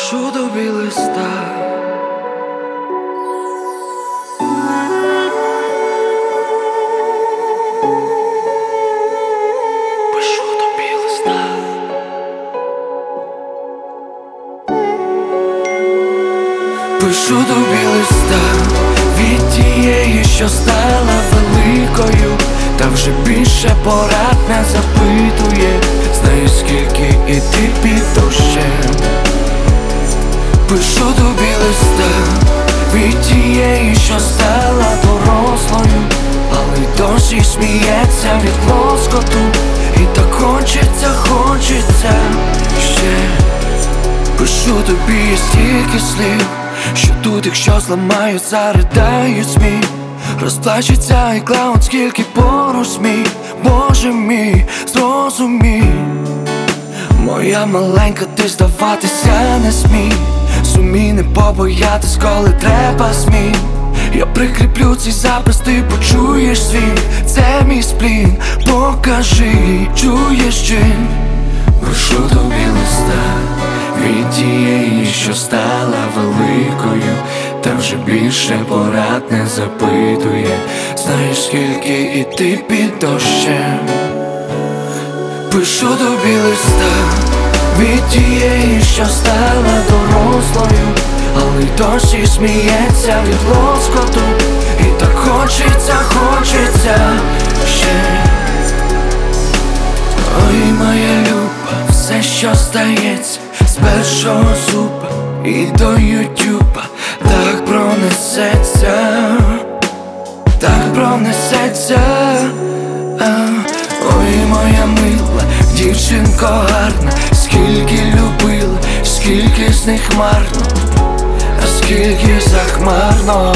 Пишу тобі листа, пишу тобі листа, пишу тобі листа від тієї, що стала великою, та вже більше порад не запитує. Знаю, скільки іти під дощем. Пишу тобі листа від тієї, що стала дорослою, але й досі сміється від лоскоту. І так хочеться ще. Пишу тобі стільки слів, що тут, якщо зламають, заридають сміх. Розплачеться і клаун, скільки поруч сміх. Боже мій, зрозумій, моя маленька, ти здаватися не смій. Зумій не побоятись, коли треба змін. Я прикріплю цей запис, ти почуєш свій. Це мій сплін, покажи, чуєш чин. Пишу тобі листа від тієї, що стала великою, та вже більше порад не запитує. Знаєш, скільки іти під дощем. Пишу тобі листа від тієї, що стала дорослою, але й досі сміється від лоскоту. І так хочеться ще. Ой, моя люба, все, що стається з першого зуба і до ютюба, так пронесеться, так пронесеться. Ой, моя мила, дівчинко гарна, скільки любила, скільки з них марно, а скільки захмарно.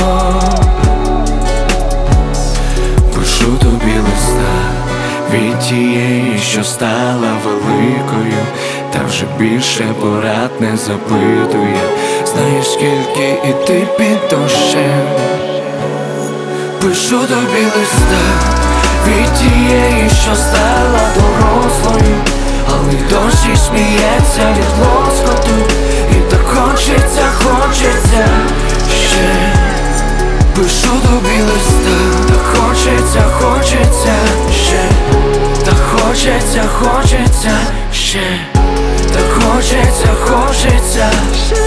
Пишу тобі листа від тієї, що стала великою, та вже більше порад не запитує. Знаєш, скільки іти під дощем. Пишу тобі листа від тієї, що стала дорослою, але й досі сміється від лоскоту. І так хочеться ще. Пишу тобі листа, так хочеться ще. Так хочеться ще. Так хочеться ще.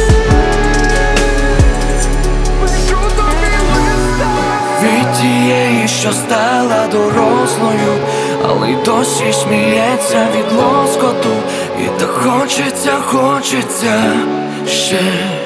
Від тієї, що стала дорослою, але й досі сміється від лоскоту. І так хочеться ще.